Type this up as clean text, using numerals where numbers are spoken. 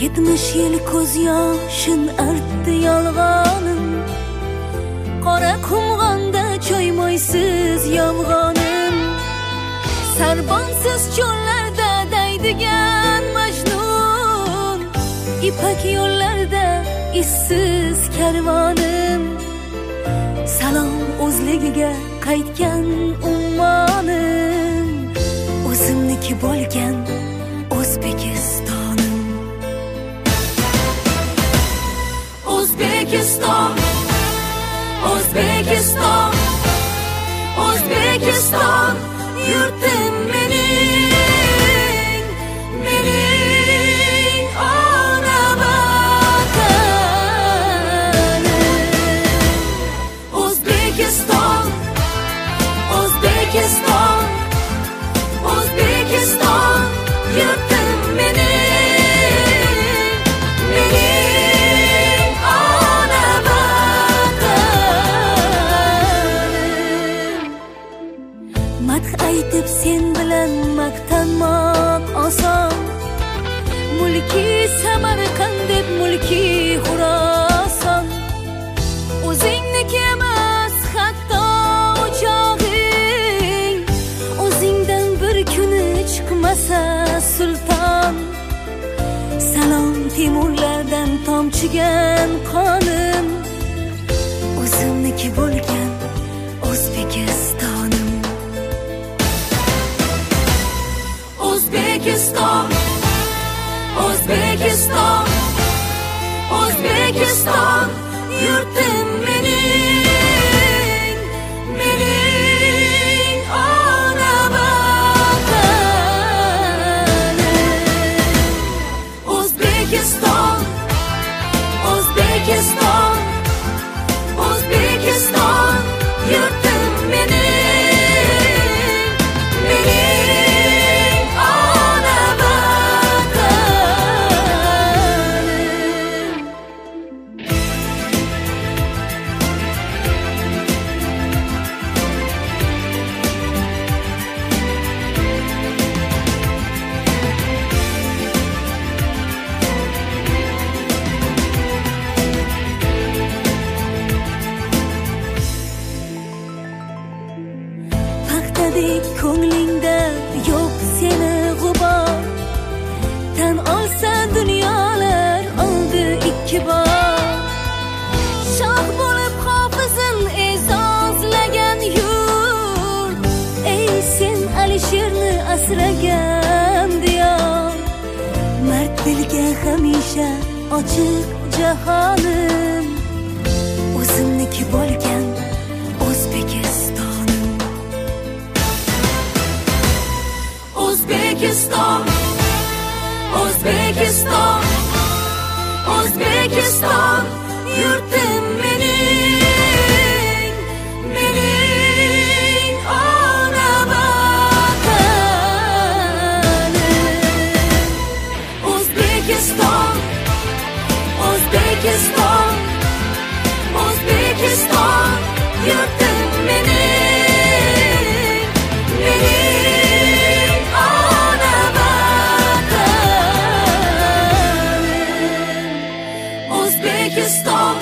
70 yil ko'z yoshin artdi yolg'onim, qora qumg'onda choymoysiz yolg'onim, sarbonsiz cho'llarda daydigan majnun, ipak yo'llarda izsiz karvonim, salom o'zligiga qaytgan ummonim, o'zimniki bo'lgan O'zbekistonim. O'zbekiston, O'zbekiston, O'zbekiston, yurtim mening, mening ona vatanim. O'zbekiston, O'zbekiston, O'zbekiston, yurtim mening, mening ona vatanim. Madh aytib sen bilan maqtanmoq oson, mulki Samarqand deb mulki Xuroson, o'zingniki emas hatto o'chog'ing, o'zingdan bir kuni chiqmasa sulton, salom Temurlardan tomchigan qonim, o'zimniki bo'lgan O'zbekistonim. O'zbekiston, O'zbekiston, O'zbekiston, yurtim mening, mening ona vatanim. O'zbekiston, O'zbekiston, O'zbekiston, yurtim mening, mening ona vatanim. Paxtadek ko'nglingda yo'q seni g'ubor, tan olsa dunyolar oldi ikki bor, shoh bo'lib hofizin e'zozlagan yurt, ey sen Alisherni asragan diyor, mard dilga hamisha ochiq jahonim, o'zimniki bo'lgan O'zbekistonim. O'zbekiston, O'zbekiston, O'zbekiston, yurtim mening, mening ona vatanim. O'zbekiston, O'zbekiston, O'zbekiston, yurtim mening, mening ona vatanim. O'zbekiston,